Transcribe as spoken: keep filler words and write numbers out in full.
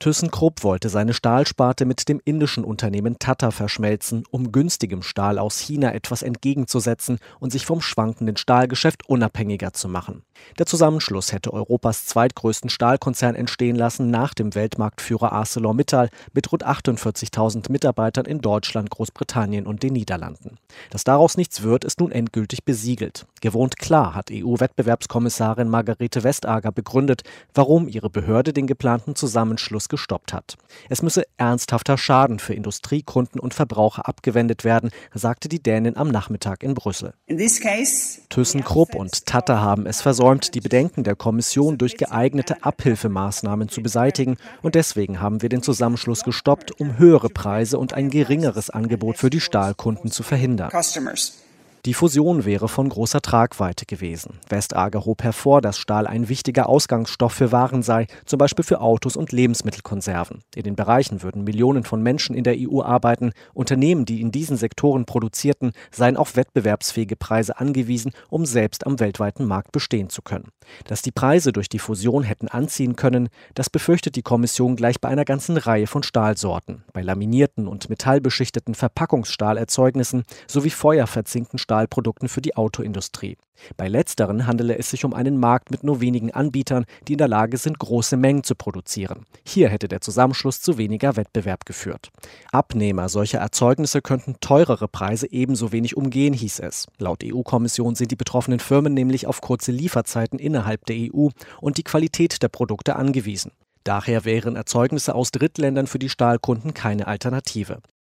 ThyssenKrupp wollte seine Stahlsparte mit dem indischen Unternehmen Tata verschmelzen, um günstigem Stahl aus China etwas entgegenzusetzen und sich vom schwankenden Stahlgeschäft unabhängiger zu machen. Der Zusammenschluss hätte Europas zweitgrößten Stahlkonzern entstehen lassen nach dem Weltmarktführer ArcelorMittal mit rund achtundvierzigtausend Mitarbeitern in Deutschland, Großbritannien und den Niederlanden. Dass daraus nichts wird, ist nun endgültig besiegelt. Gewohnt klar hat E U-Wettbewerbskommissarin Margrethe Vestager begründet, warum ihre Behörde den geplanten Zusammenschluss gestoppt hat. Es müsse ernsthafter Schaden für Industriekunden und Verbraucher abgewendet werden, sagte die Dänin am Nachmittag in Brüssel. ThyssenKrupp und Tata haben es versäumt, die Bedenken der Kommission durch geeignete Abhilfemaßnahmen zu beseitigen, und deswegen haben wir den Zusammenschluss gestoppt, um höhere Preise und ein geringeres Angebot für die Stahlkunden zu verhindern. Die Fusion wäre von großer Tragweite gewesen. Vestager hob hervor, dass Stahl ein wichtiger Ausgangsstoff für Waren sei, zum Beispiel für Autos und Lebensmittelkonserven. In den Bereichen würden Millionen von Menschen in der E U arbeiten. Unternehmen, die in diesen Sektoren produzierten, seien auf wettbewerbsfähige Preise angewiesen, um selbst am weltweiten Markt bestehen zu können. Dass die Preise durch die Fusion hätten anziehen können, das befürchtet die Kommission gleich bei einer ganzen Reihe von Stahlsorten. Bei laminierten und metallbeschichteten Verpackungsstahlerzeugnissen sowie feuerverzinkten Stahlprodukten für die Autoindustrie. Bei letzteren handele es sich um einen Markt mit nur wenigen Anbietern, die in der Lage sind, große Mengen zu produzieren. Hier hätte der Zusammenschluss zu weniger Wettbewerb geführt. Abnehmer solcher Erzeugnisse könnten teurere Preise ebenso wenig umgehen, hieß es. Laut E U-Kommission sind die betroffenen Firmen nämlich auf kurze Lieferzeiten innerhalb der E U und die Qualität der Produkte angewiesen. Daher wären Erzeugnisse aus Drittländern für die Stahlkunden keine Alternative.